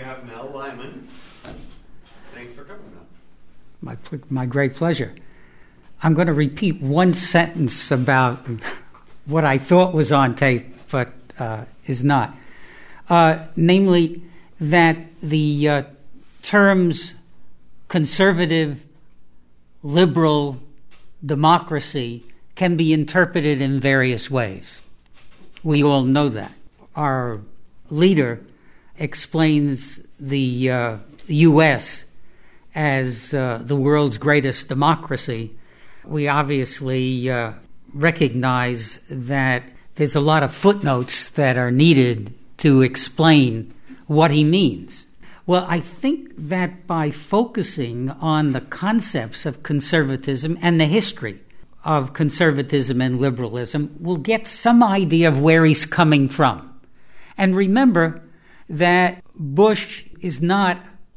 have Mel Lyman. Thanks for coming, Mel. My great pleasure. I'm going to repeat one sentence about what I thought was on tape, but is not. Namely, that the terms conservative, liberal, democracy can be interpreted in various ways. We all know that. Our leader explains the U.S. as the world's greatest democracy. We obviously recognize that there's a lot of footnotes that are needed to explain what he means. Well, I think that by focusing on the concepts of conservatism and the history of conservatism and liberalism, we'll get some idea of where he's coming from. And remember that Bush is not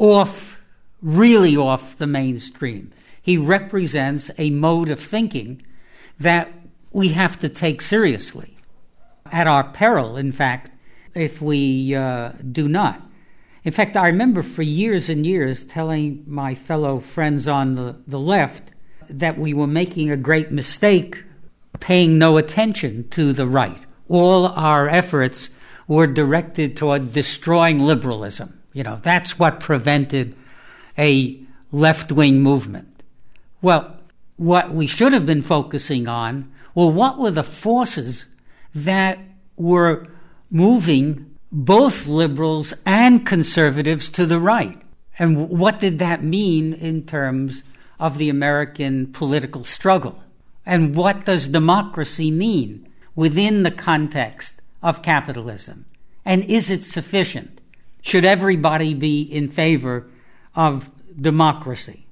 really off the mainstream. He represents a mode of thinking that we have to take seriously, at our peril, in fact, if we do not. In fact, I remember for years and years telling my fellow friends on the left that we were making a great mistake paying no attention to the right. All our efforts were directed toward destroying liberalism. That's what prevented a left-wing movement. Well, what we should have been focusing on were what were the forces that were moving both liberals and conservatives to the right. And what did that mean in terms of the American political struggle? And what does democracy mean within the context of capitalism? And is it sufficient? Should everybody be in favor of democracy?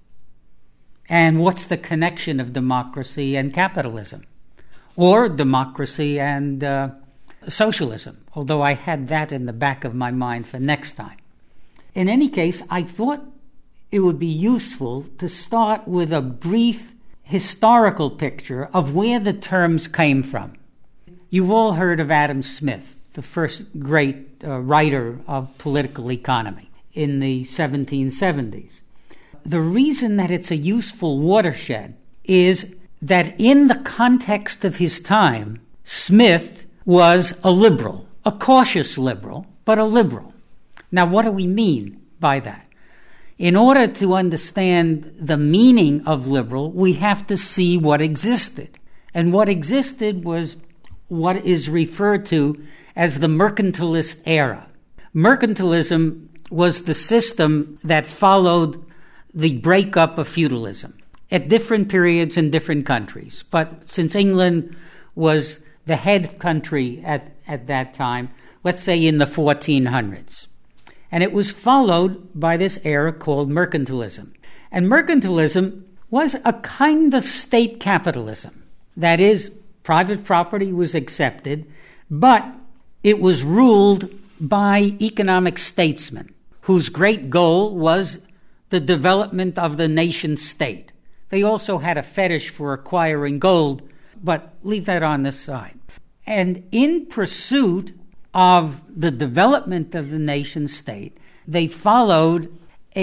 And what's the connection of democracy and capitalism? Or democracy and socialism, although I had that in the back of my mind for next time. In any case, I thought it would be useful to start with a brief historical picture of where the terms came from. You've all heard of Adam Smith, the first great writer of political economy in the 1770s. The reason that it's a useful watershed is that in the context of his time, Smith was a liberal, a cautious liberal, but a liberal. Now, what do we mean by that? In order to understand the meaning of liberal, we have to see what existed. And what existed was what is referred to as the mercantilist era. Mercantilism was the system that followed the breakup of feudalism at different periods in different countries. But since England was the head country at that time, let's say in the 1400s. And it was followed by this era called mercantilism. And mercantilism was a kind of state capitalism. That is, private property was accepted, but it was ruled by economic statesmen whose great goal was the development of the nation state. They also had a fetish for acquiring gold, but leave that on the side. And in pursuit of the development of the nation state, they followed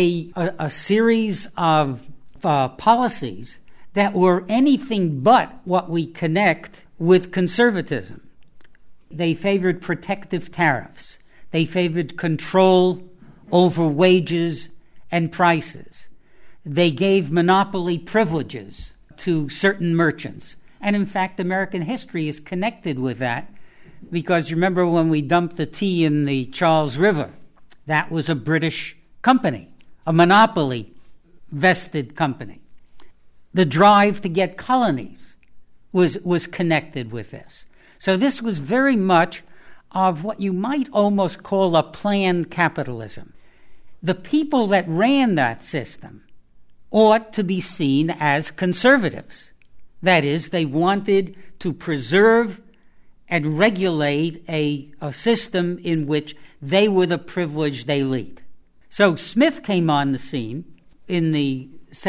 a series of policies that were anything but what we connect with conservatism. They favored protective tariffs. They favored control over wages and prices. They gave monopoly privileges to certain merchants. And in fact, American history is connected with that because remember when we dumped the tea in the Charles River, that was a British company, a monopoly vested company. The drive to get colonies was connected with this. So this was very much of what you might almost call a planned capitalism. The people that ran that system ought to be seen as conservatives. That is, they wanted to preserve and regulate a system in which they were the privileged elite. So Smith came on the scene in the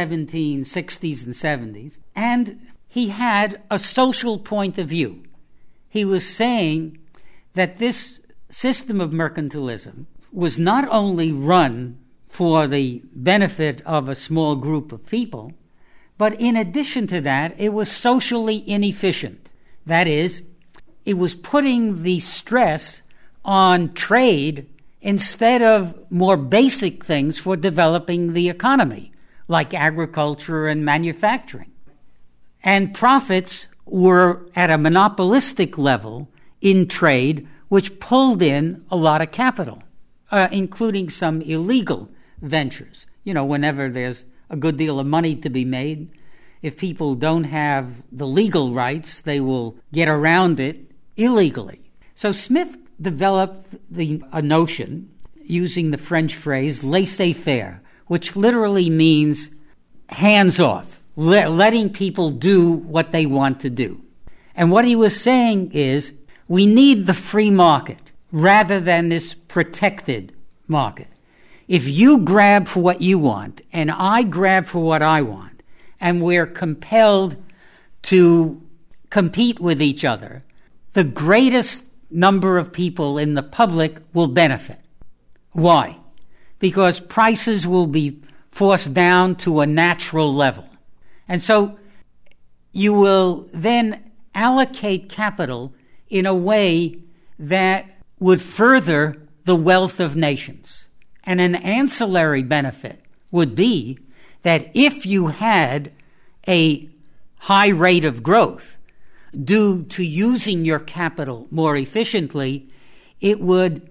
1760s and 70s, and he had a social point of view. He was saying that this system of mercantilism was not only run for the benefit of a small group of people, but in addition to that, it was socially inefficient. That is, it was putting the stress on trade instead of more basic things for developing the economy, like agriculture and manufacturing. And profits were at a monopolistic level in trade, which pulled in a lot of capital, including some illegal ventures. You know, whenever there's a good deal of money to be made, if people don't have the legal rights, they will get around it illegally. So Smith developed a notion using the French phrase laissez-faire, which literally means hands off, letting people do what they want to do. And what he was saying is, we need the free market rather than this protected market. If you grab for what you want and I grab for what I want, and we're compelled to compete with each other, the greatest number of people in the public will benefit. Why? Because prices will be forced down to a natural level. And so you will then allocate capital in a way that would further the wealth of nations. And an ancillary benefit would be that if you had a high rate of growth due to using your capital more efficiently, it would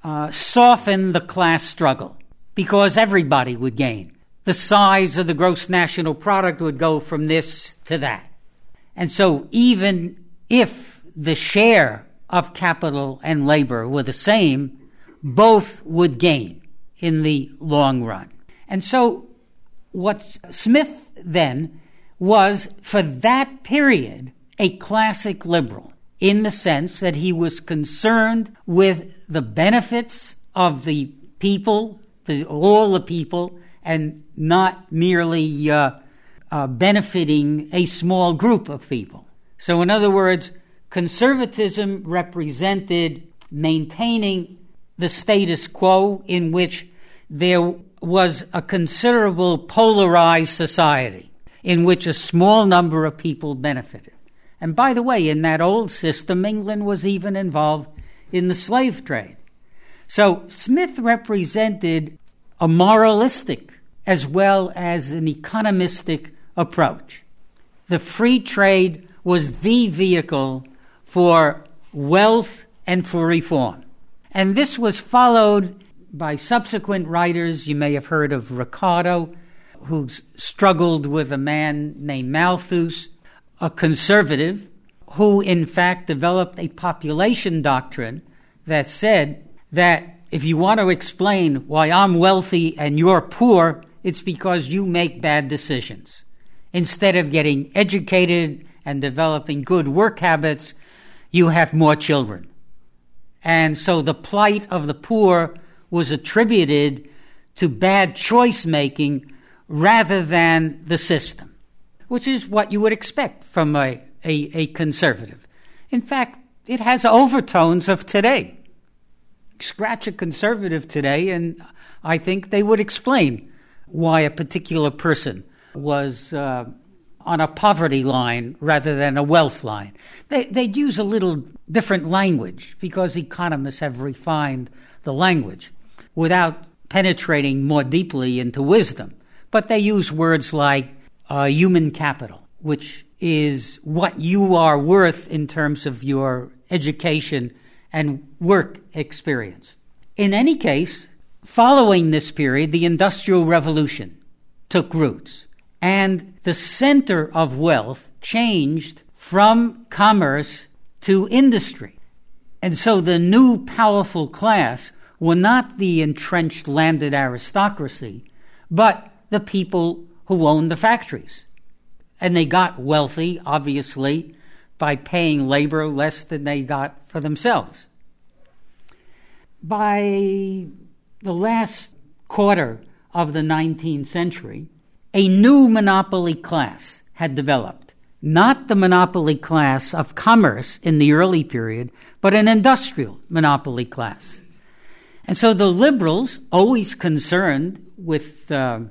soften the class struggle because everybody would gain. The size of the gross national product would go from this to that. And so even if the share of capital and labor were the same, both would gain in the long run. And so what Smith then was, for that period, a classic liberal in the sense that he was concerned with the benefits of the people, all the people, and not merely benefiting a small group of people. So in other words, conservatism represented maintaining the status quo in which there was a considerable polarized society in which a small number of people benefited. And by the way, in that old system, England was even involved in the slave trade. So Smith represented a moralistic as well as an economistic approach. The free trade was the vehicle for wealth and for reform. And this was followed by subsequent writers. You may have heard of Ricardo, who struggled with a man named Malthus, a conservative, who in fact developed a population doctrine that said that if you want to explain why I'm wealthy and you're poor, it's because you make bad decisions. Instead of getting educated and developing good work habits, you have more children. And so the plight of the poor was attributed to bad choice making rather than the system, which is what you would expect from a conservative. In fact, it has overtones of today. Scratch a conservative today, and I think they would explain why a particular person was on a poverty line rather than a wealth line. They'd use a little different language because economists have refined the language without penetrating more deeply into wisdom. But they use words like human capital, which is what you are worth in terms of your education and work experience. In any case, following this period, the Industrial Revolution took roots, and the center of wealth changed from commerce to industry. And so the new powerful class were not the entrenched landed aristocracy, but the people who owned the factories. And they got wealthy, obviously, by paying labor less than they got for themselves. By the last quarter of the 19th century, a new monopoly class had developed. Not the monopoly class of commerce in the early period, but an industrial monopoly class. And so the liberals, always concerned with the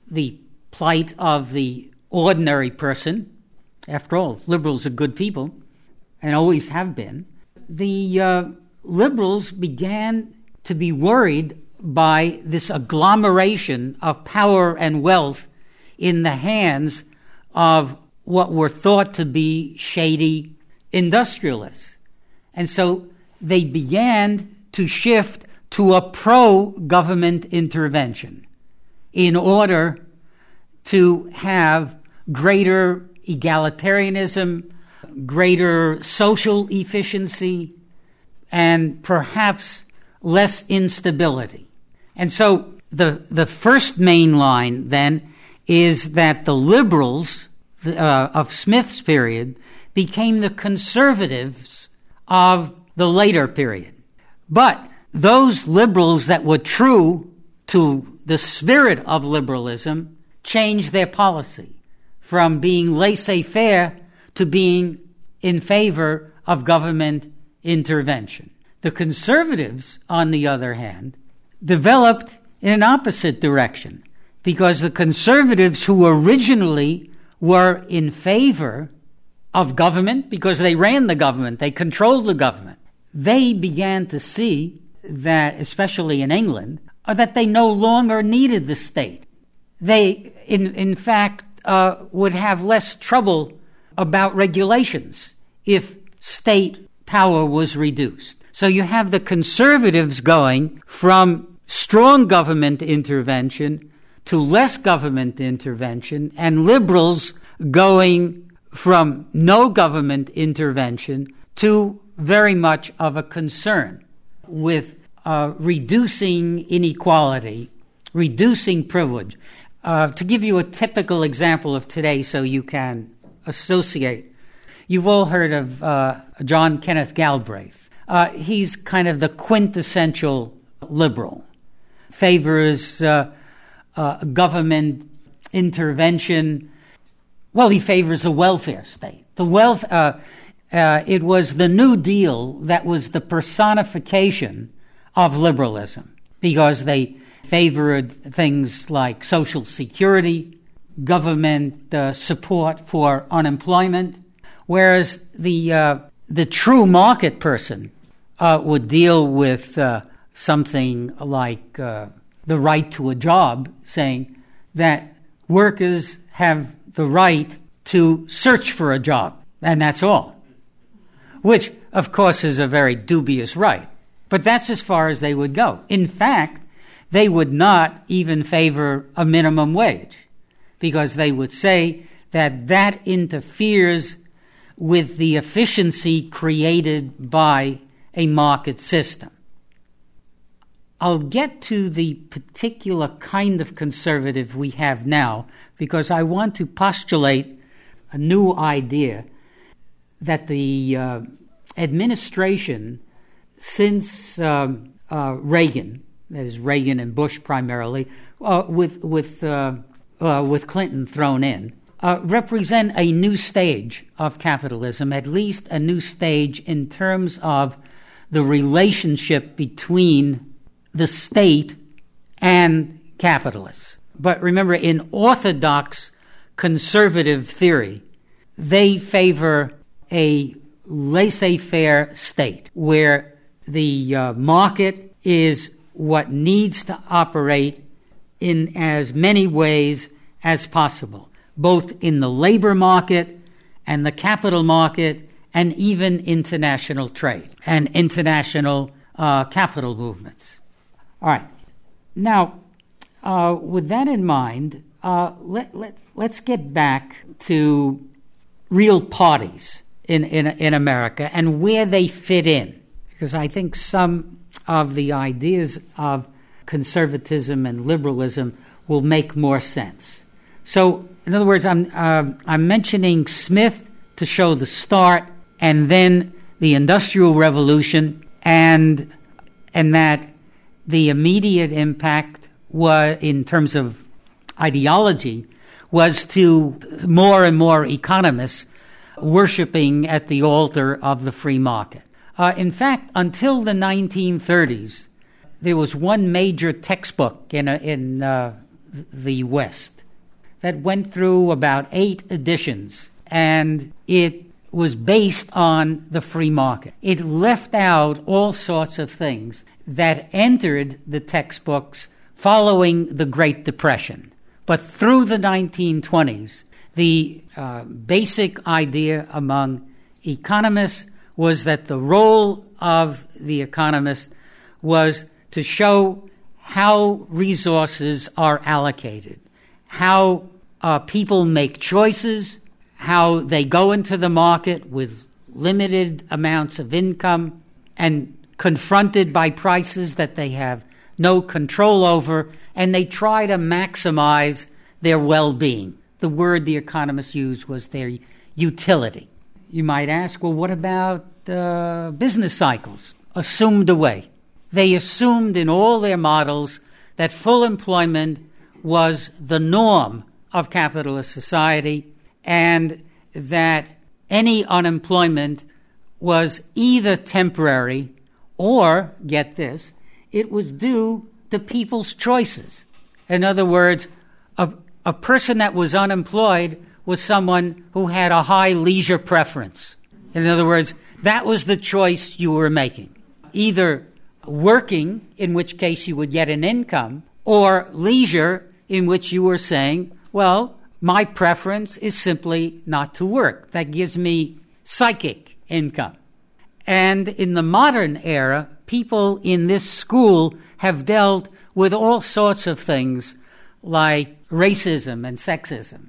plight of the ordinary person, after all, liberals are good people, and always have been, the liberals began to be worried by this agglomeration of power and wealth in the hands of what were thought to be shady industrialists. And so they began to shift to a pro-government intervention in order to have greater egalitarianism, greater social efficiency, and perhaps less instability. And so the first main line then is that the liberals of Smith's period became the conservatives of the later period. But those liberals that were true to the spirit of liberalism changed their policy from being laissez-faire to being in favor of government intervention. The conservatives, on the other hand, developed in an opposite direction, because the conservatives who originally were in favor of government, because they ran the government, they controlled the government, they began to see that, especially in England, that they no longer needed the state. They, in fact, would have less trouble about regulations if state power was reduced. So you have the conservatives going from strong government intervention to less government intervention, and liberals going from no government intervention to very much of a concern with reducing inequality, reducing privilege. To give you a typical example of today so you can associate, you've all heard of John Kenneth Galbraith. He's kind of the quintessential liberal, favors government intervention. Well, he favors a welfare state. It was the New Deal that was the personification of liberalism, because they favored things like Social Security, government support for unemployment, whereas the true market person would deal with something like the right to a job, saying that workers have the right to search for a job, and that's all, which, of course, is a very dubious right. But that's as far as they would go. In fact, they would not even favor a minimum wage, because they would say that that interferes with the efficiency created by a market system. I'll get to the particular kind of conservative we have now, because I want to postulate a new idea that the administration, since Reagan, that is Reagan and Bush primarily, with Clinton thrown in, represent a new stage of capitalism, at least a new stage in terms of the relationship between the state and capitalists. But remember, in orthodox conservative theory, they favor a laissez-faire state where the market is what needs to operate in as many ways as possible, both in the labor market and the capital market, and even international trade and international capital movements. All right. Now, with that in mind, let's get back to real parties in America and where they fit in, because I think some of the ideas of conservatism and liberalism will make more sense. So, in other words, I'm mentioning Smith to show the start, and then the Industrial Revolution, and that the immediate impact was, in terms of ideology, was to more and more economists worshiping at the altar of the free market. In fact, until the 1930s, there was one major textbook in the West that went through about 8 editions, and it was based on the free market. It left out all sorts of things that entered the textbooks following the Great Depression. But through the 1920s, the basic idea among economists was that the role of the economist was to show how resources are allocated, how people make choices, how they go into the market with limited amounts of income and confronted by prices that they have no control over, and they try to maximize their well-being. The word the economists used was their utility. You might ask, well, what about business cycles? Assumed away. They assumed in all their models that full employment was the norm of capitalist society, and that any unemployment was either temporary or, get this, it was due to people's choices. In other words, a person that was unemployed was someone who had a high leisure preference. In other words, that was the choice you were making. Either working, in which case you would get an income, or leisure, in which you were saying, well, my preference is simply not to work. That gives me psychic income. And in the modern era, people in this school have dealt with all sorts of things like racism and sexism.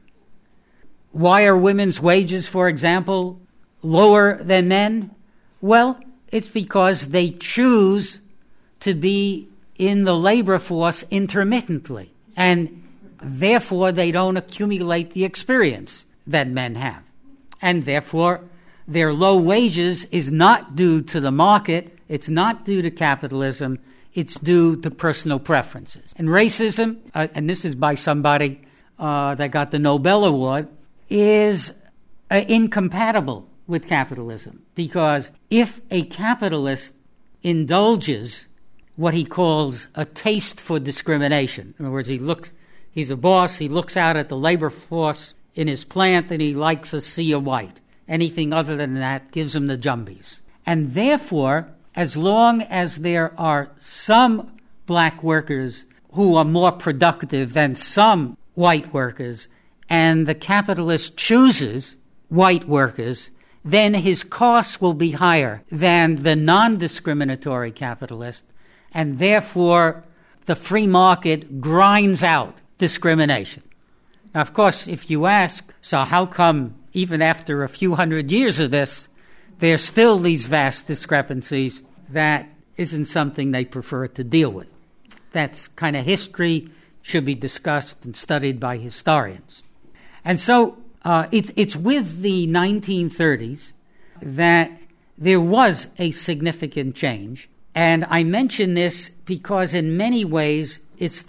Why are women's wages, for example, lower than men? Well, it's because they choose to be in the labor force intermittently, and therefore they don't accumulate the experience that men have. And therefore, their low wages is not due to the market, it's not due to capitalism, it's due to personal preferences. And racism, and this is by somebody that got the Nobel Award, is incompatible with capitalism. Because if a capitalist indulges what he calls a taste for discrimination, in other words, he's a boss, he looks out at the labor force in his plant and he likes a sea of white. Anything other than that gives him the jumbies. And therefore, as long as there are some black workers who are more productive than some white workers, and the capitalist chooses white workers, then his costs will be higher than the non-discriminatory capitalist, and therefore the free market grinds out discrimination. Now, of course, if you ask, so how come even after a few hundred years of this, there's still these vast discrepancies? That isn't something they prefer to deal with. That's kind of history, should be discussed and studied by historians. And so it's with the 1930s that there was a significant change. And I mention this because in many ways it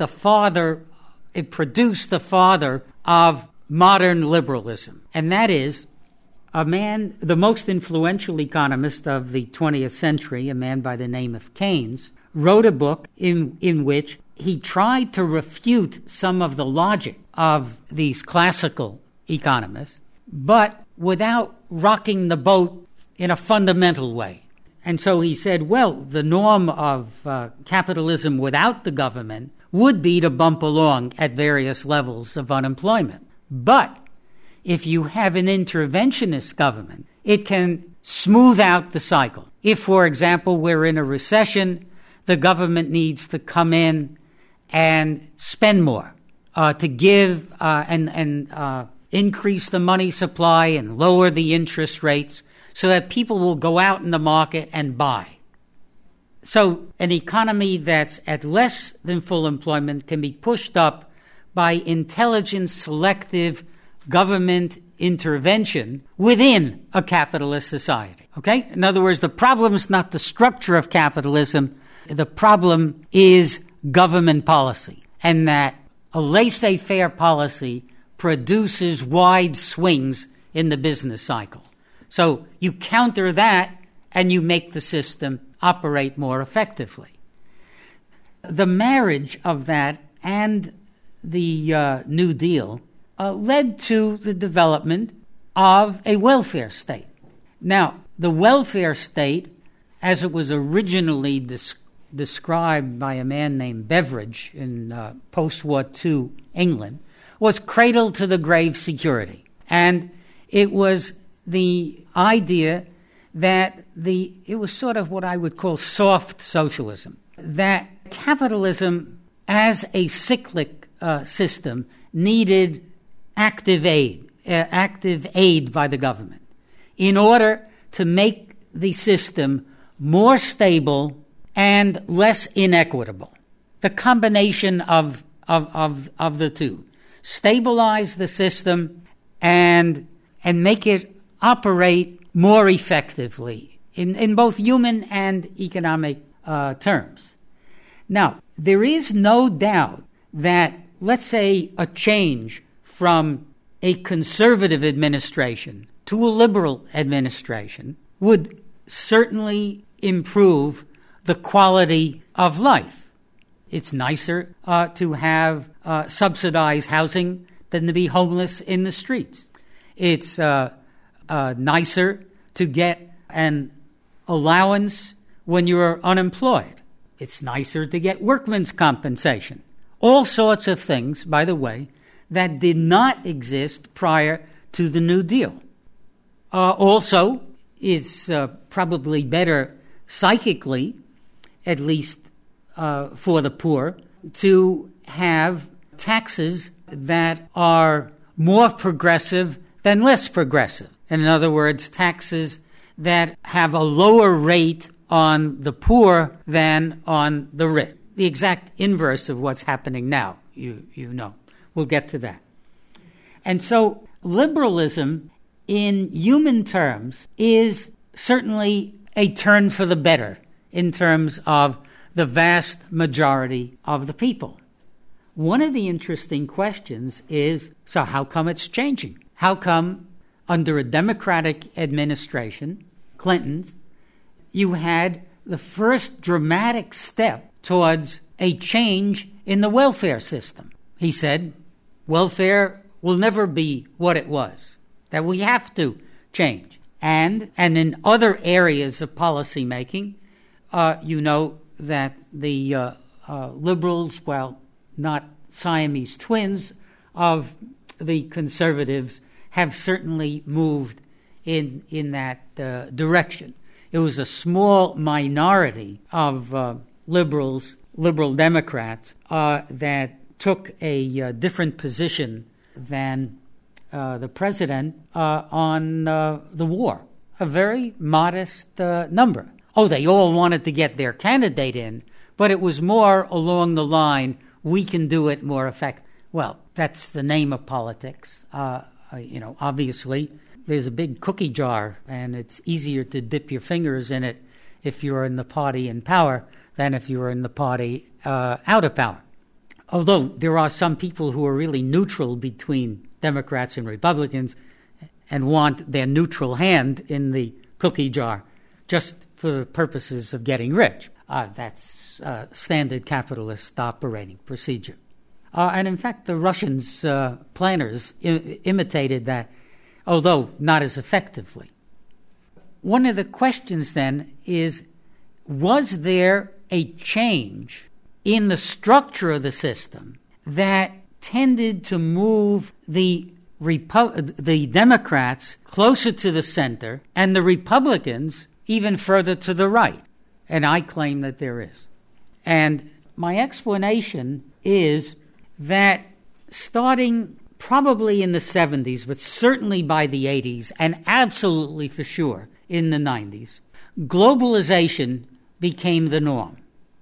produced the father of modern liberalism. And that is a man, the most influential economist of the 20th century, a man by the name of Keynes, wrote a book in which he tried to refute some of the logic of these classical economists, but without rocking the boat in a fundamental way. And so he said, well, the norm of capitalism without the government would be to bump along at various levels of unemployment. But if you have an interventionist government, it can smooth out the cycle. If, for example, we're in a recession, the government needs to come in and spend more to give and increase the money supply and lower the interest rates so that people will go out in the market and buy. So an economy that's at less than full employment can be pushed up by intelligent, selective government intervention within a capitalist society. Okay? In other words, the problem is not the structure of capitalism. The problem is government policy, and that a laissez-faire policy produces wide swings in the business cycle. So you counter that and you make the system operate more effectively. the marriage of that and the New Deal led to the development of a welfare state. Now, the welfare state, as it was originally described by a man named Beveridge in post-war II England, was cradle-to-the-grave security. And it was the idea that it was sort of what I would call soft socialism, that capitalism as a cyclic system needed active aid by the government in order to make the system more stable and less inequitable. The combination of the two. Stabilize the system and make it operate more effectively in both human and economic terms. Now, there is no doubt that, let's say, a change from a conservative administration to a liberal administration would certainly improve the quality of life. It's nicer to have subsidized housing than to be homeless in the streets. It's nicer to get an allowance when you're unemployed. It's nicer to get workman's compensation. All sorts of things, by the way, that did not exist prior to the New Deal. Also, it's probably better psychically, at least for the poor, to have taxes that are more progressive than less progressive. In other words, taxes that have a lower rate on the poor than on the rich. The exact inverse of what's happening now, you know. We'll get to that. And so liberalism in human terms is certainly a turn for the better in terms of the vast majority of the people. One of the interesting questions is, so how come it's changing? How come under a Democratic administration, Clinton's, you had the first dramatic step towards a change in the welfare system? He said, welfare will never be what it was, that we have to change. And in other areas of policy making, you know that the liberals, while not Siamese twins of the conservatives, have certainly moved in that direction. It was a small minority of liberal Democrats that took a different position than the president on the war. A very modest number. Oh, they all wanted to get their candidate in, but it was more along the line, we can do it more effective. Well, that's the name of politics. Obviously, there's a big cookie jar, and it's easier to dip your fingers in it if you're in the party in power than if you're in the party out of power. Although there are some people who are really neutral between Democrats and Republicans and want their neutral hand in the cookie jar just for the purposes of getting rich. That's standard capitalist operating procedure. And in fact, the Russians' planners imitated that, although not as effectively. One of the questions then is, was there a change in the structure of the system that tended to move the Democrats closer to the center and the Republicans even further to the right? And I claim that there is. And my explanation is that starting probably in the 70s, but certainly by the 80s, and absolutely for sure in the 90s, globalization became the norm.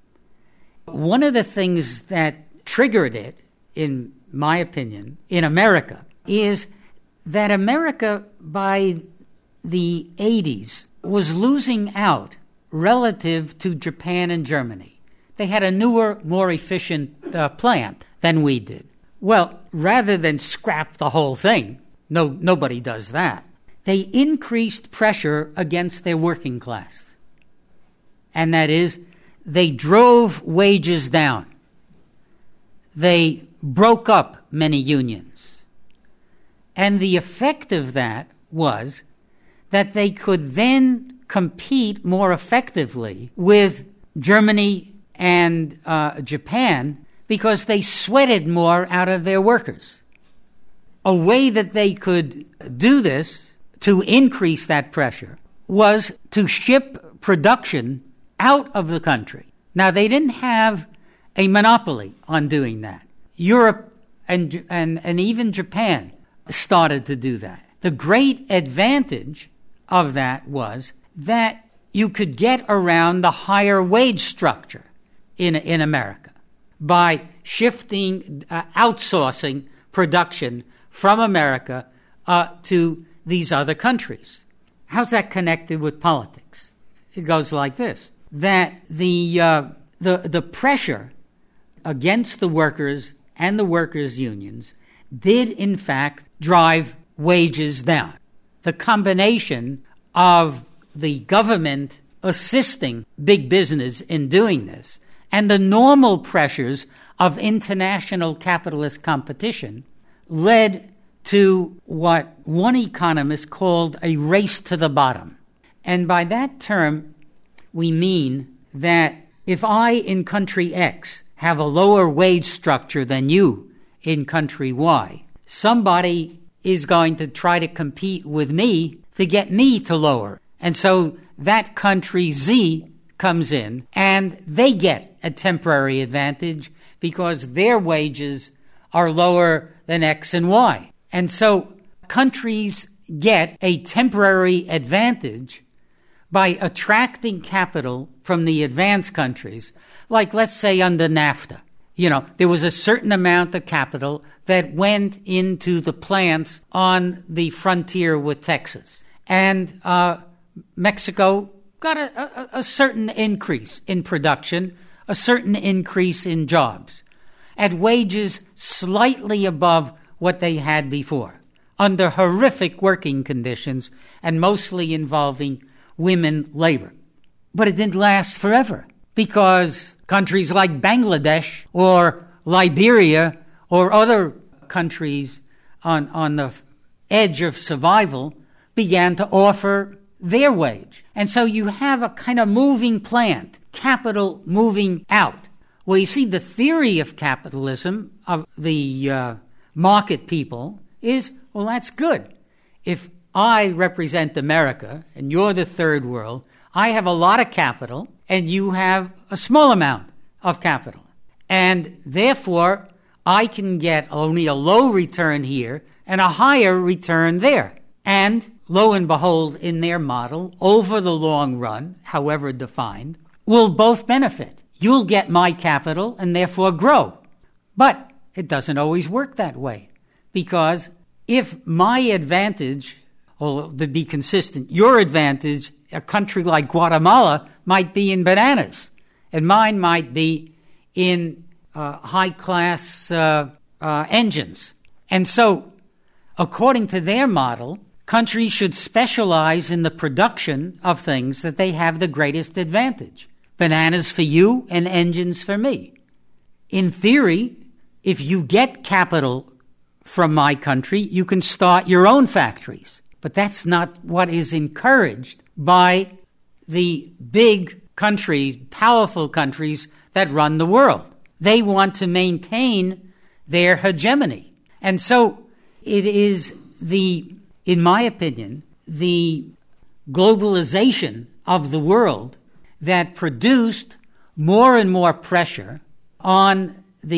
One of the things that triggered it, in my opinion, in America, is that America by the 80s was losing out relative to Japan and Germany. They had a newer, more efficient plant than we did. Well, rather than scrap the whole thing, nobody does that, they increased pressure against their working class. And that is, they drove wages down. They broke up many unions. And the effect of that was that they could then compete more effectively with Germany and Japan because they sweated more out of their workers. A way that they could do this to increase that pressure was to ship production out of the country. Now, they didn't have a monopoly on doing that. Europe and even Japan started to do that. The great advantage of that was that you could get around the higher wage structure in America by shifting, outsourcing production from America to these other countries. How's that connected with politics? It goes like this, that the pressure against the workers and the workers' unions did, in fact, drive wages down. The combination of the government assisting big business in doing this and the normal pressures of international capitalist competition led to what one economist called a race to the bottom. And by that term, we mean that if I in country X have a lower wage structure than you in country Y, somebody is going to try to compete with me to get me to lower. And so that country Z comes in and they get a temporary advantage because their wages are lower than X and Y. And so countries get a temporary advantage by attracting capital from the advanced countries, like let's say under NAFTA. You know, there was a certain amount of capital that went into the plants on the frontier with Texas. And Mexico got a certain increase in production, a certain increase in jobs, at wages slightly above what they had before, under horrific working conditions and mostly involving women labor. But it didn't last forever because countries like Bangladesh or Liberia or other countries on the edge of survival began to offer their wage. And so you have a kind of moving plant, capital moving out. Well, you see, the theory of capitalism, of the market people, is, well, that's good. If I represent America and you're the third world, I have a lot of capital and you have a small amount of capital. And therefore, I can get only a low return here and a higher return there. And lo and behold, in their model, over the long run, however defined, we'll both benefit. You'll get my capital and therefore grow. But it doesn't always work that way, because if my advantage, or to be consistent, your advantage, a country like Guatemala might be in bananas, and mine might be in high-class engines. And so, according to their model, countries should specialize in the production of things that they have the greatest advantage. Bananas for you and engines for me. In theory, if you get capital from my country, you can start your own factories. But that's not what is encouraged by the big countries, powerful countries that run the world. They want to maintain their hegemony. And so it is in my opinion, the globalization of the world that produced more and more pressure on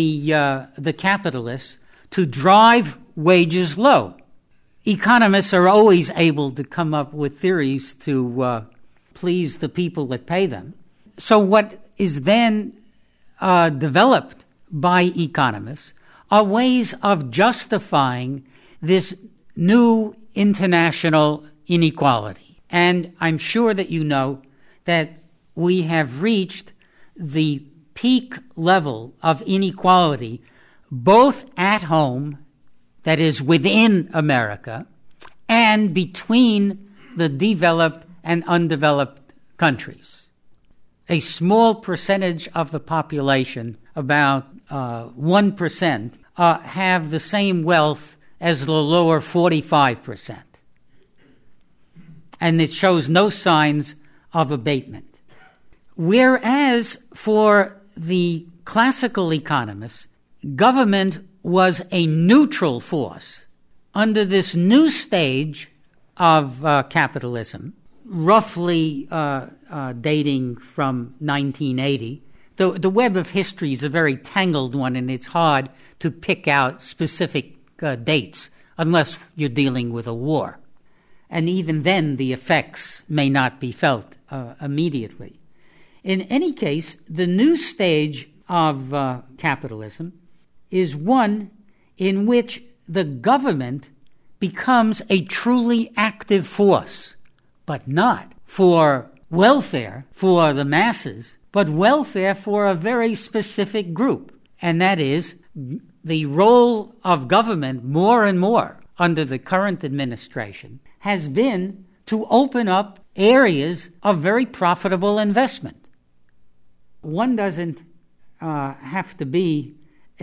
the capitalists to drive wages low. Economists are always able to come up with theories to please the people that pay them. So what is then developed by economists are ways of justifying this new international inequality. And I'm sure that you know that we have reached the peak level of inequality both at home, that is within America, and between the developed and undeveloped countries. a small percentage of the population, about 1%, have the same wealth as the lower 45%. And it shows no signs of abatement. Whereas for the classical economists, government was a neutral force under this new stage of capitalism, roughly dating from 1980. The web of history is a very tangled one, and it's hard to pick out specific dates unless you're dealing with a war. And even then, the effects may not be felt immediately. In any case, the new stage of capitalism is one in which the government becomes a truly active force, but not for welfare for the masses, but welfare for a very specific group. And that is the role of government more and more under the current administration has been to open up areas of very profitable investment. One doesn't have to be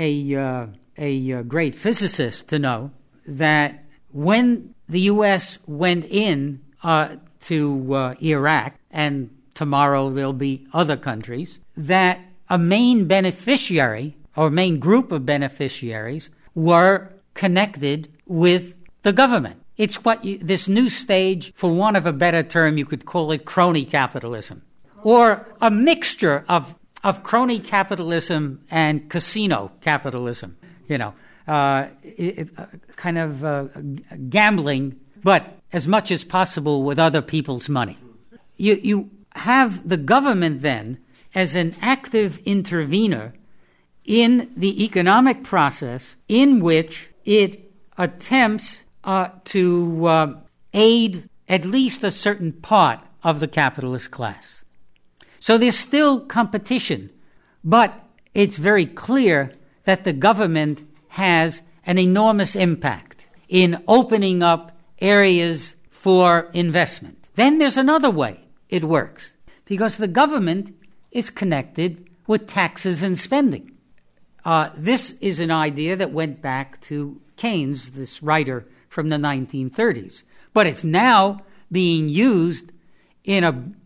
a great physicist to know that when the U.S. went in to Iraq, and tomorrow there'll be other countries, that a main beneficiary or main group of beneficiaries were connected with the government. It's what this new stage, for want of a better term, you could call it crony capitalism, or a mixture of crony capitalism and casino capitalism, kind of gambling, but as much as possible with other people's money. You have the government then as an active intervener in the economic process in which it attempts to aid at least a certain part of the capitalist class. So there's still competition, but it's very clear that the government has an enormous impact in opening up areas for investment. Then there's another way it works, because the government is connected with taxes and spending. This is an idea that went back to Keynes, this writer from the 1930s, but it's now being used in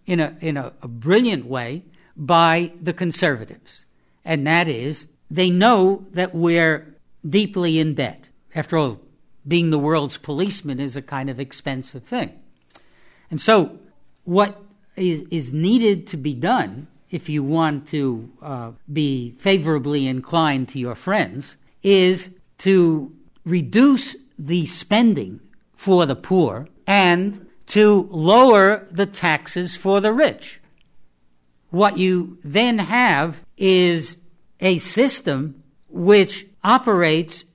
a brilliant way by the conservatives, and that is they know that we're deeply in debt. After all, being the world's policeman is a kind of expensive thing. And so what is needed to be done if you want to be favorably inclined to your friends is to reduce the spending for the poor and to lower the taxes for the rich. What you then have is a system which operates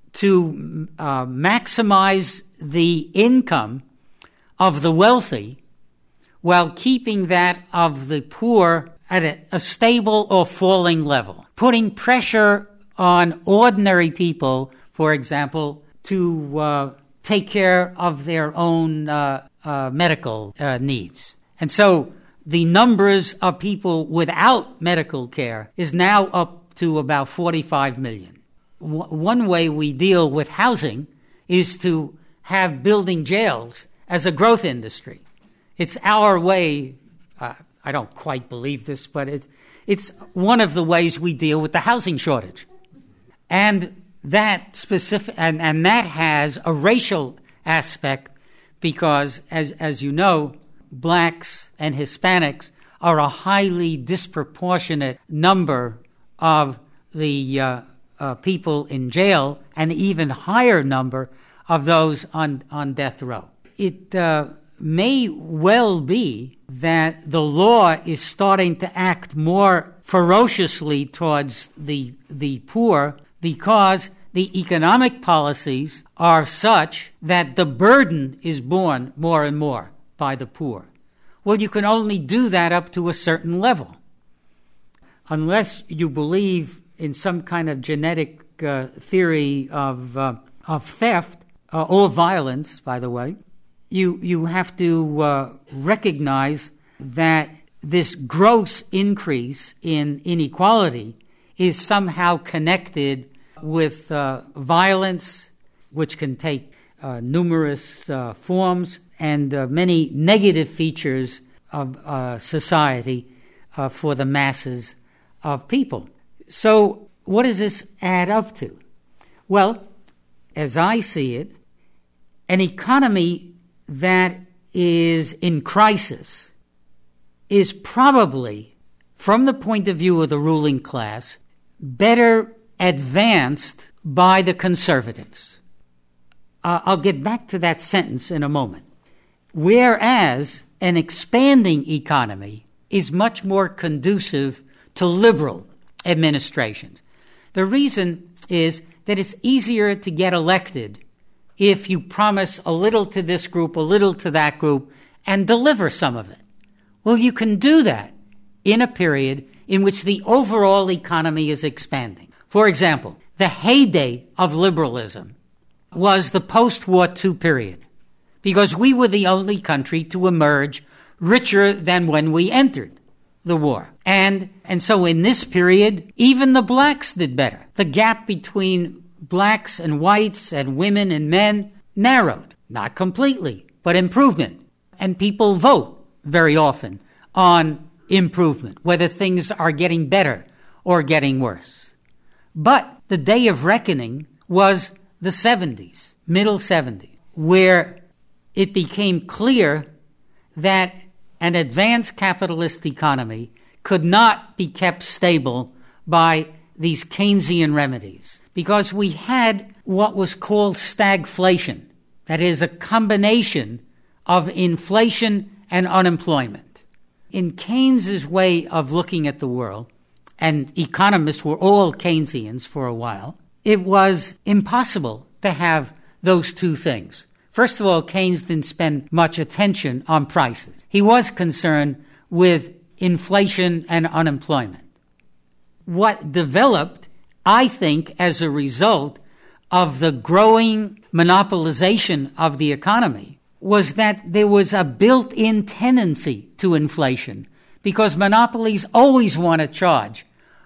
to maximize the income of the wealthy while keeping that of the poor at a stable or falling level, putting pressure on ordinary people, for example, to take care of their own medical needs. And so the numbers of people without medical care is now up to about 45 million. One way we deal with housing is to have building jails as a growth industry. It's our way. I don't quite believe this, but it's one of the ways we deal with the housing shortage. And that specific and that has a racial aspect because, as you know, blacks and Hispanics are a highly disproportionate number of the people in jail, and even higher number of those on death row. It may well be that the law is starting to act more ferociously towards the poor because the economic policies are such that the burden is borne more and more by the poor. Well, you can only do that up to a certain level. Unless you believe in some kind of genetic theory of theft or violence, by the way, you have to recognize that this gross increase in inequality is somehow connected with violence, which can take numerous forms, and many negative features of society for the masses of people. So what does this add up to? Well, as I see it, an economy that is in crisis is probably, from the point of view of the ruling class, better advanced by the conservatives. I'll get back to that sentence in a moment. Whereas an expanding economy is much more conducive to liberal administrations. The reason is that it's easier to get elected if you promise a little to this group, a little to that group, and deliver some of it. Well, you can do that in a period in which the overall economy is expanding. For example, the heyday of liberalism was the post-War II period, because we were the only country to emerge richer than when we entered the war. And so in this period, even the blacks did better. The gap between blacks and whites and women and men narrowed. Not completely, but improvement. And people vote very often on improvement, whether things are getting better or getting worse. But the day of reckoning was the 70s, middle 70s, where it became clear that an advanced capitalist economy could not be kept stable by these Keynesian remedies, because we had what was called stagflation, that is a combination of inflation and unemployment. In Keynes's way of looking at the world, and economists were all Keynesians for a while, it was impossible to have those two things. First of all, Keynes didn't spend much attention on prices. He was concerned with inflation and unemployment. What developed, I think, as a result of the growing monopolization of the economy was that there was a built-in tendency to inflation, because monopolies always want to charge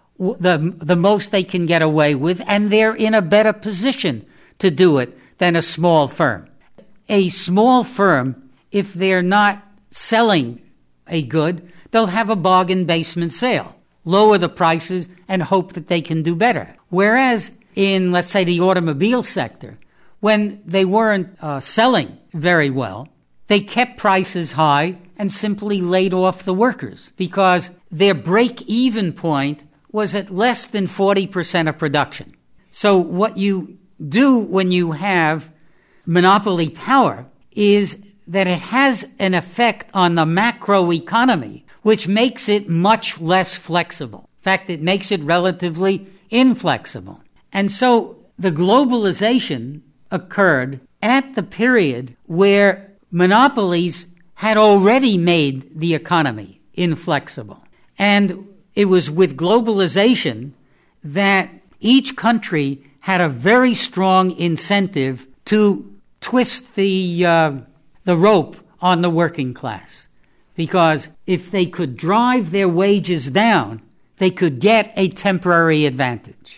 the most they can get away with, and they're in a better position to do it than a small firm. A small firm, if they're not selling a good, they'll have a bargain basement sale, lower the prices, and hope that they can do better. Whereas in, let's say, the automobile sector, when they weren't selling very well, they kept prices high and simply laid off the workers, because their break-even point was at less than 40% of production. So what you do when you have monopoly power is that it has an effect on the macroeconomy, which makes it much less flexible. In fact, it makes it relatively inflexible. And so the globalization occurred at the period where monopolies had already made the economy inflexible. And it was with globalization that each country had a very strong incentive to twist the rope on the working class, because if they could drive their wages down, they could get a temporary advantage.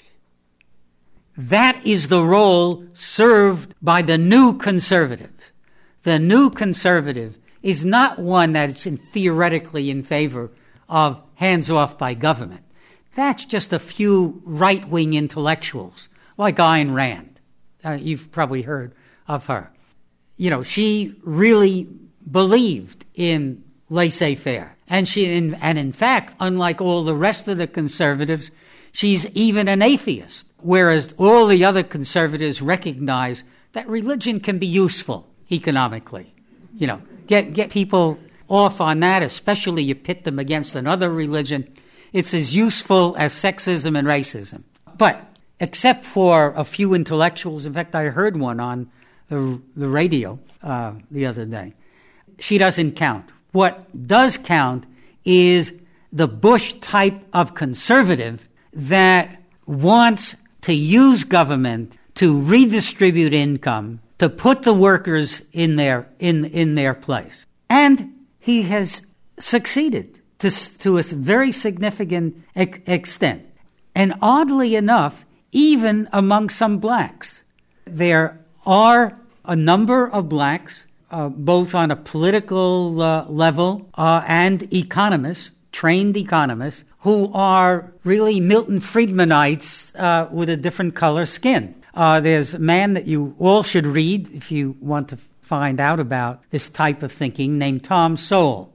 That is the role served by the new conservative. The new conservative is not one that's theoretically in favor of hands-off by government. That's just a few right-wing intellectuals, like Ayn Rand. You've probably heard of her. You know, she really believed in laissez-faire. And in fact, unlike all the rest of the conservatives, she's even an atheist, whereas all the other conservatives recognize that religion can be useful economically. You know, get people off on that, especially you pit them against another religion. It's as useful as sexism and racism. But except for a few intellectuals, in fact, I heard one on the radio the other day, she doesn't count. What does count is the Bush type of conservative that wants to use government to redistribute income, to put the workers in their place. And he has succeeded to to a very significant extent. And oddly enough, even among some blacks, there are a number of blacks, both on a political level and economists, trained economists, who are really Milton Friedmanites with a different color skin. There's a man that you all should read if you want to find out about this type of thinking, named Tom Sowell,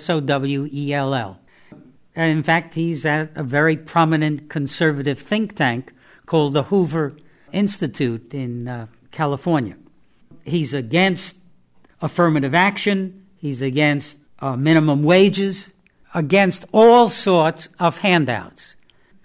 Sowell. And in fact, he's at a very prominent conservative think tank called the Hoover Institute in California. He's against affirmative action. He's against minimum wages, against all sorts of handouts.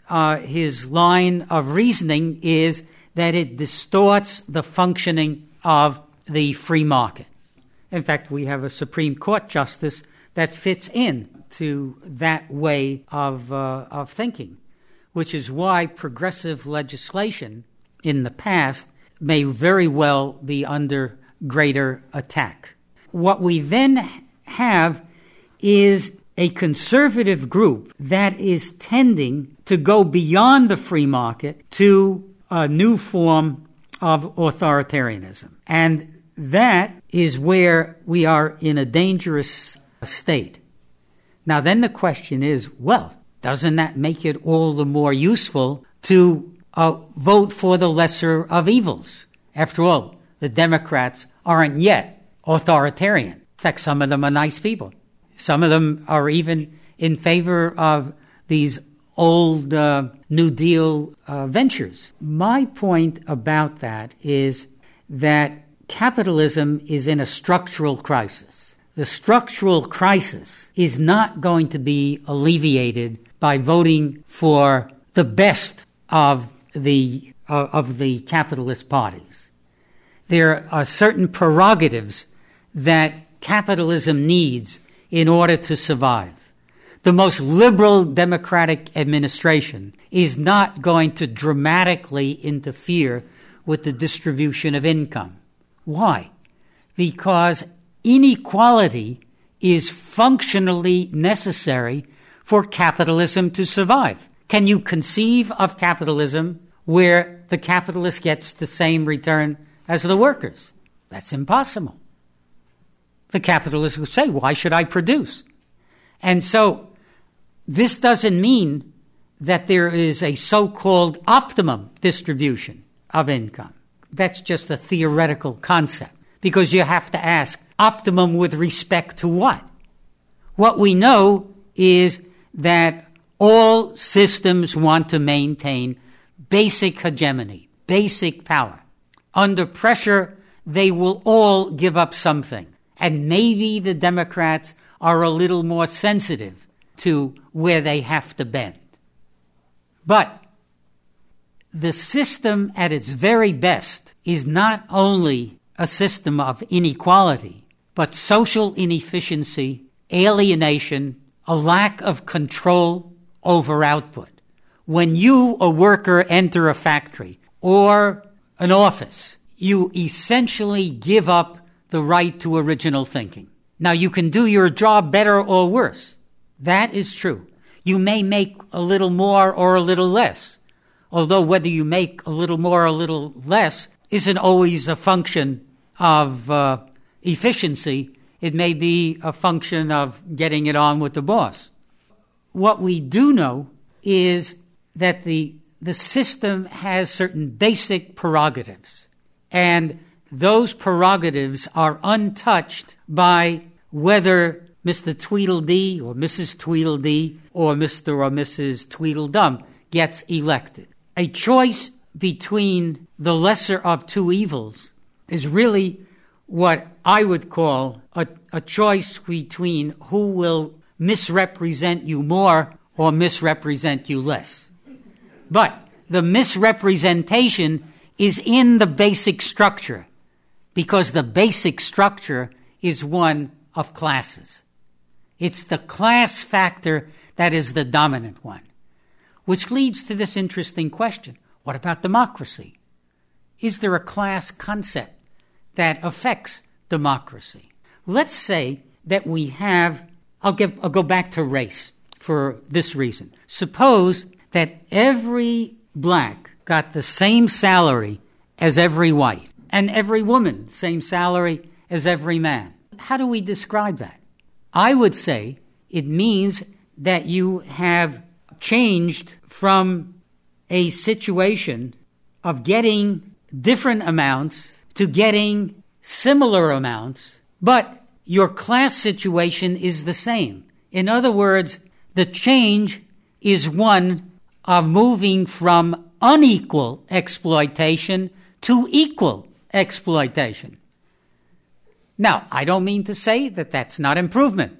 His line of reasoning is that it distorts the functioning of the free market. In fact, we have a Supreme Court justice that fits in to that way of thinking, which is why progressive legislation in the past may very well be under greater attack. What we then have is a conservative group that is tending to go beyond the free market to a new form of authoritarianism. And that is where we are in a dangerous state. Now, then the question is, well, doesn't that make it all the more useful to vote for the lesser of evils? After all, the Democrats aren't yet authoritarian. In fact, some of them are nice people. Some of them are even in favor of these old New Deal ventures. My point about that is that capitalism is in a structural crisis. The structural crisis is not going to be alleviated by voting for the best of the capitalist parties. There are certain prerogatives that capitalism needs in order to survive. The most liberal democratic administration is not going to dramatically interfere with the distribution of income. Why? Because inequality is functionally necessary for capitalism to survive. Can you conceive of capitalism where the capitalist gets the same return as the workers? That's impossible. The capitalist would say, why should I produce? And so this doesn't mean that there is a so-called optimum distribution of income. That's just a theoretical concept, because you have to ask, optimum with respect to what? What we know is that all systems want to maintain basic hegemony, basic power. Under pressure, they will all give up something. And maybe the Democrats are a little more sensitive to where they have to bend. But the system at its very best is not only a system of inequality, but social inefficiency, alienation, a lack of control over output. When you, a worker, enter a factory or an office, you essentially give up the right to original thinking. Now, you can do your job better or worse. That is true. You may make a little more or a little less, although whether you make a little more or a little less isn't always a function of efficiency. It may be a function of getting it on with the boss. What we do know is that the system has certain basic prerogatives, and those prerogatives are untouched by whether Mr. Tweedledee or Mrs. Tweedledee or Mr. or Mrs. Tweedledum gets elected. A choice between the lesser of two evils is really what I would call a choice between who will misrepresent you more or misrepresent you less. But the misrepresentation is in the basic structure, because the basic structure is one of classes. It's the class factor that is the dominant one, which leads to this interesting question. What about democracy? Is there a class concept that affects democracy? Let's say that we have, I'll go back to race. for this reason. Suppose that every black got the same salary as every white, and every woman same salary as every man. How do we describe that? I would say it means that you have changed from a situation of getting different amounts to getting similar amounts, but your class situation is the same. In other words, the change is one of moving from unequal exploitation to equal exploitation. Now, I don't mean to say that that's not improvement.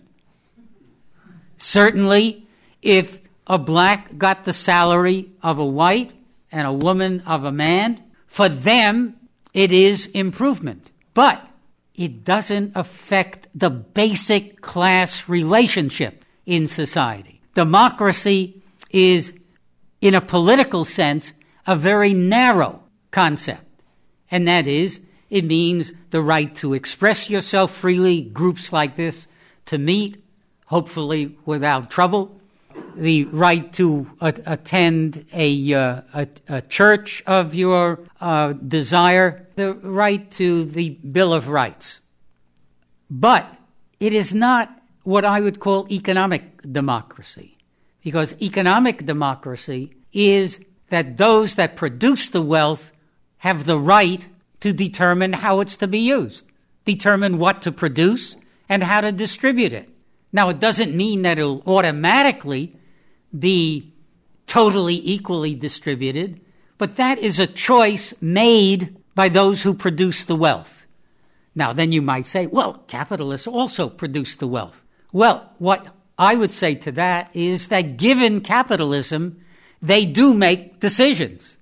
Certainly, if a black got the salary of a white and a woman of a man, for them, it is improvement. But it doesn't affect the basic class relationship in society. Democracy is, in a political sense, a very narrow concept. And that is, it means the right to express yourself freely, groups like this to meet, hopefully without trouble, the right to attend a church of your desire, the right to the Bill of Rights. But it is not what I would call economic democracy, because economic democracy is that those that produce the wealth have the right to determine how it's to be used, determine what to produce and how to distribute it. Now, it doesn't mean that it'll automatically be totally equally distributed, but that is a choice made by those who produce the wealth. Now, then you might say, well, capitalists also produce the wealth. Well, what I would say to that is that given capitalism, they do make decisions.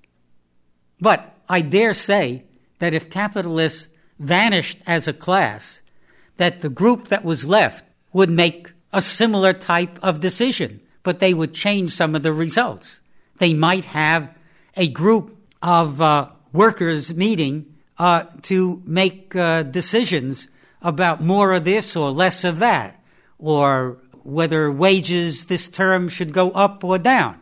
But I dare say that if capitalists vanished as a class, that the group that was left would make a similar type of decision, but they would change some of the results. They might have a group of workers meeting to make decisions about more of this or less of that, or whether wages this term should go up or down.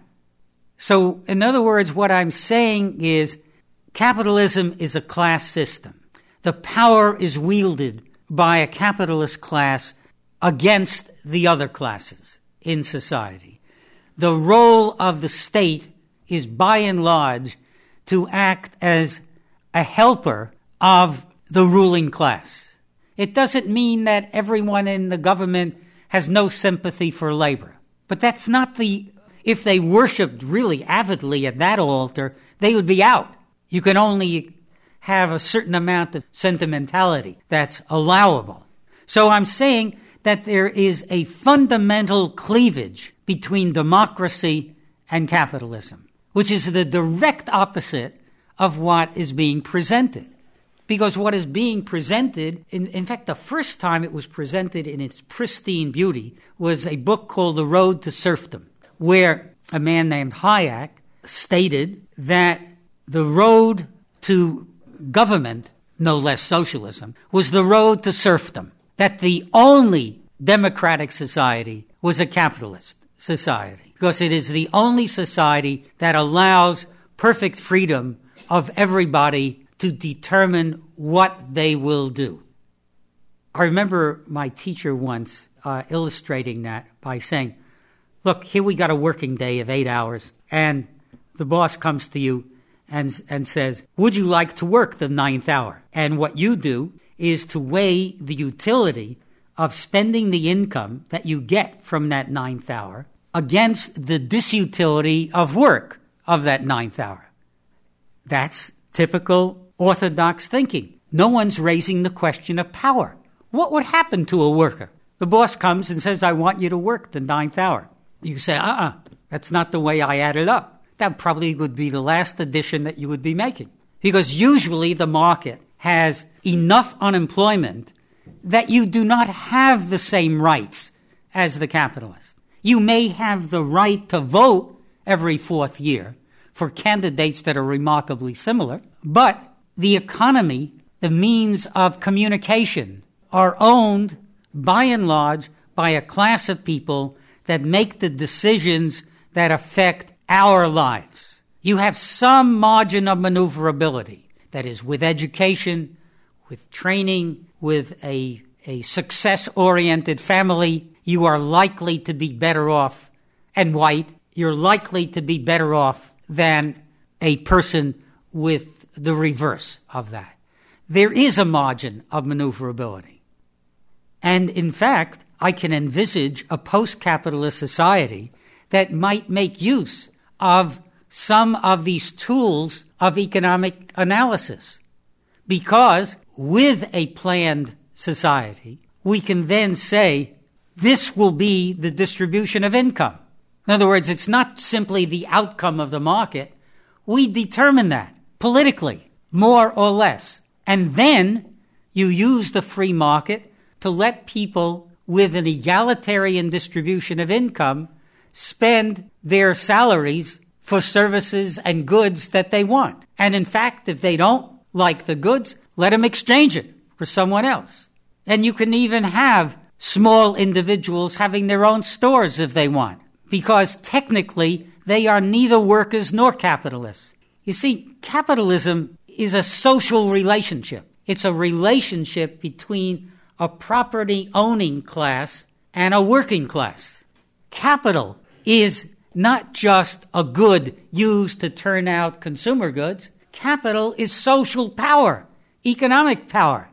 So, in other words, what I'm saying is capitalism is a class system. The power is wielded by a capitalist class against the other classes in society. The role of the state is by and large to act as a helper of the ruling class. It doesn't mean that everyone in the government has no sympathy for labor. But that's not if they worshiped really avidly at that altar, they would be out. You can only have a certain amount of sentimentality that's allowable. So I'm saying that there is a fundamental cleavage between democracy and capitalism, which is the direct opposite of what is being presented. Because what is being presented, in fact, the first time it was presented in its pristine beauty was a book called The Road to Serfdom, where a man named Hayek stated that the road to government, no less socialism, was the road to serfdom, that the only democratic society was a capitalist society, because it is the only society that allows perfect freedom of everybody to determine what they will do. I remember my teacher once illustrating that by saying, look, here we got a working day of 8 hours, and the boss comes to you and says, would you like to work the 9th hour? And what you do is to weigh the utility of spending the income that you get from that 9th hour against the disutility of work of that 9th hour. That's typical orthodox thinking. No one's raising the question of power. What would happen to a worker? The boss comes and says, I want you to work the 9th hour. You say, that's not the way I add it up. That probably would be the last addition that you would be making. Because usually the market has enough unemployment that you do not have the same rights as the capitalist. You may have the right to vote every 4th year for candidates that are remarkably similar, but the economy, the means of communication, are owned by and large by a class of people that make the decisions that affect our lives. You have some margin of maneuverability. That is, with education, with training, with a success-oriented family, you are likely to be better off, and white, you're likely to be better off than a person with the reverse of that. There is a margin of maneuverability. And in fact, I can envisage a post-capitalist society that might make use of some of these tools of economic analysis. Because with a planned society, we can then say, this will be the distribution of income. In other words, it's not simply the outcome of the market. We determine that politically, more or less. And then you use the free market to let people with an egalitarian distribution of income spend their salaries for services and goods that they want. And in fact, if they don't like the goods, let them exchange it for someone else. And you can even have small individuals having their own stores if they want, because technically they are neither workers nor capitalists. You see, capitalism is a social relationship. It's a relationship between a property-owning class and a working class. Capital is not just a good used to turn out consumer goods. Capital is social power, economic power.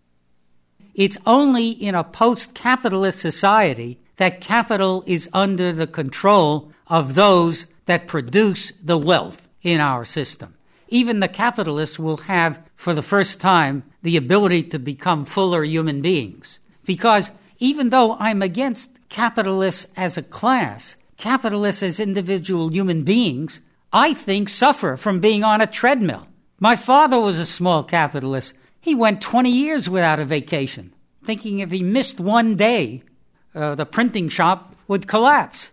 It's only in a post-capitalist society that capital is under the control of those that produce the wealth in our system. Even the capitalists will have, for the first time, the ability to become fuller human beings. Because even though I'm against capitalists as a class, capitalists as individual human beings, I think suffer from being on a treadmill. My father was a small capitalist. He went 20 years without a vacation, thinking if he missed one day, the printing shop would collapse.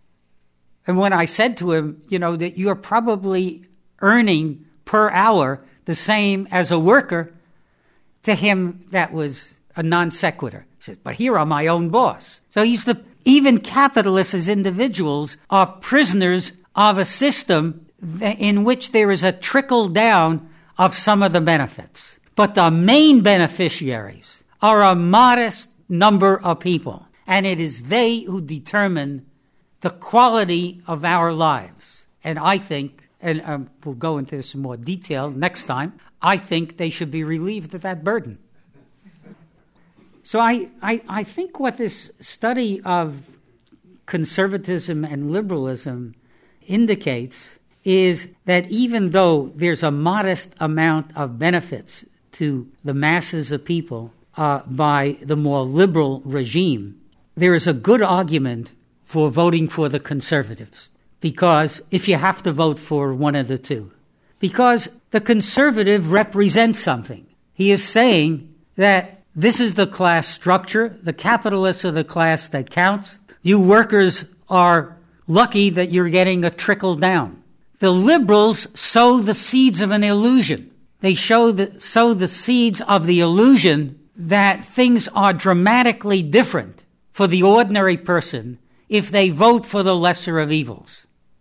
And when I said to him, that you're probably earning per hour the same as a worker, to him that was a non sequitur. He says, but here I'm my own boss. So even capitalists as individuals are prisoners of a system in which there is a trickle down of some of the benefits. But the main beneficiaries are a modest number of people, and it is they who determine the quality of our lives. And I think, and we'll go into some more detail next time, I think they should be relieved of that burden. So I think what this study of conservatism and liberalism indicates is that even though there's a modest amount of benefits to the masses of people by the more liberal regime, there is a good argument for voting for the conservatives. Because if you have to vote for one of the two. Because the conservative represents something. He is saying that this is the class structure. The capitalists are the class that counts. You workers are lucky that you're getting a trickle down. The liberals sow the seeds of an illusion. They sow the seeds of the illusion that things are dramatically different for the ordinary person if they vote for the lesser of evils.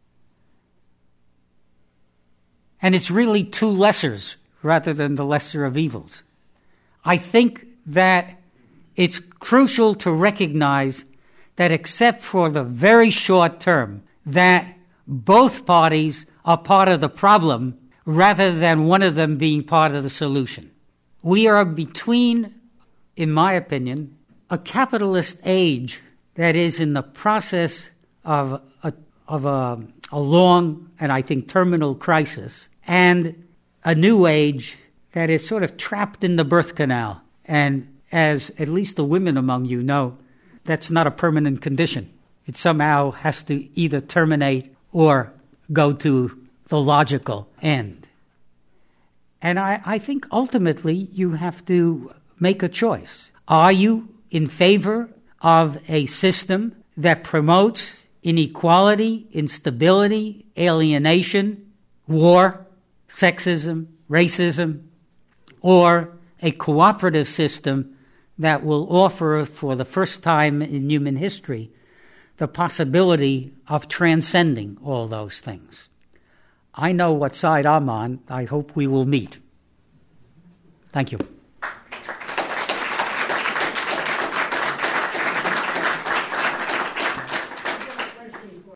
And it's really two lessers rather than the lesser of evils. I think that it's crucial to recognize that except for the very short term, that both parties are part of the problem rather than one of them being part of the solution. We are between, in my opinion, a capitalist age that is in the process of a long and I think terminal crisis, and a new age that is sort of trapped in the birth canal. And as at least the women among you know, that's not a permanent condition. It somehow has to either terminate or go to the logical end. And I think ultimately you have to make a choice. Are you in favor of a system that promotes inequality, instability, alienation, war, sexism, racism, or a cooperative system that will offer, for the first time in human history, the possibility of transcending all those things. I know what side I'm on. I hope we will meet. Thank you.